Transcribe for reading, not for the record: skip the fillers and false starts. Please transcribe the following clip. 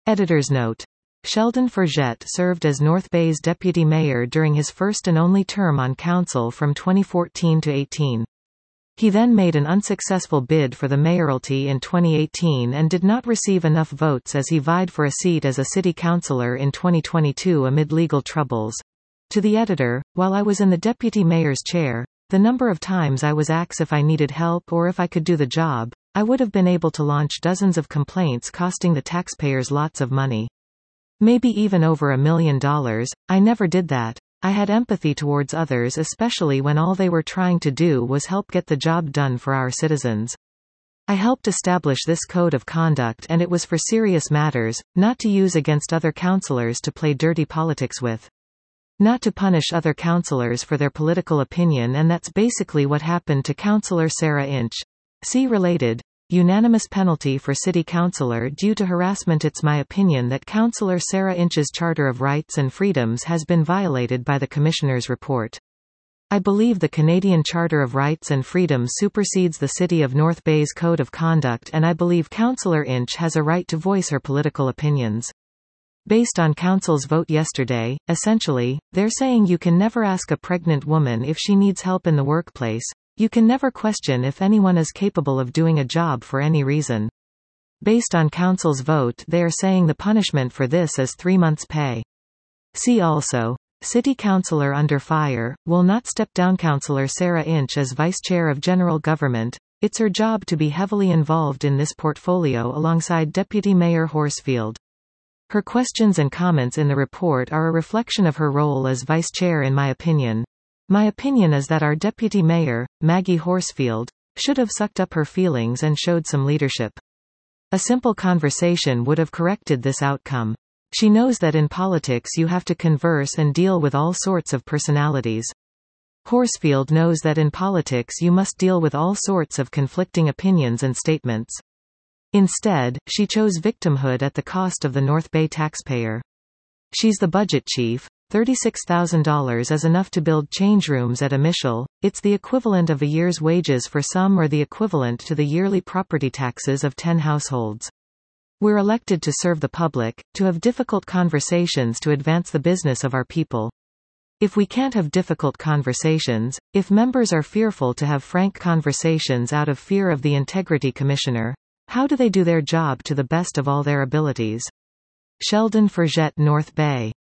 Editor's note. Sheldon Forget served as North Bay's deputy mayor during his first and only term on council from 2014 to 18. He then made an unsuccessful bid for the mayoralty in 2018 and did not receive enough votes as he vied for a seat as a city councillor in 2022 amid legal troubles. To the editor, while I was in the deputy mayor's chair, the number of times I was asked if I needed help or if I could do the job, I would have been able to launch dozens of complaints costing the taxpayers lots of money. Maybe even over $1 million. I never did that. I had empathy towards others, especially when all they were trying to do was help get the job done for our citizens. I helped establish this code of conduct, and it was for serious matters, not to use against other councillors to play dirty politics with. Not to punish other councillors for their political opinion, and that's basically what happened to Councillor Sarah Inch. See related. Unanimous penalty for city councillor due to harassment. It's my opinion that Councillor Sarah Inch's Charter of Rights and Freedoms has been violated by the Commissioner's report. I believe the Canadian Charter of Rights and Freedoms supersedes the City of North Bay's Code of Conduct, and I believe Councillor Inch has a right to voice her political opinions. Based on Council's vote yesterday, essentially, they're saying you can never ask a pregnant woman if she needs help in the workplace. You can never question if anyone is capable of doing a job for any reason. Based on Council's vote, they are saying the punishment for this is 3 months' pay. See also. City Councillor under fire, will not step down. Councillor Sarah Inch as Vice Chair of General Government. It's her job to be heavily involved in this portfolio alongside Deputy Mayor Horsfield. Her questions and comments in the report are a reflection of her role as Vice Chair in my opinion. My opinion is that our Deputy Mayor, Maggie Horsfield, should have sucked up her feelings and showed some leadership. A simple conversation would have corrected this outcome. She knows that in politics you have to converse and deal with all sorts of personalities. Horsfield knows that in politics you must deal with all sorts of conflicting opinions and statements. Instead, she chose victimhood at the cost of the North Bay taxpayer. She's the budget chief. $36,000 is enough to build change rooms at a Michel. It's the equivalent of a year's wages for some, or the equivalent to the yearly property taxes of 10 households. We're elected to serve the public, to have difficult conversations to advance the business of our people. If we can't have difficult conversations, if members are fearful to have frank conversations out of fear of the Integrity Commissioner, how do they do their job to the best of all their abilities? Sheldon Forget, North Bay.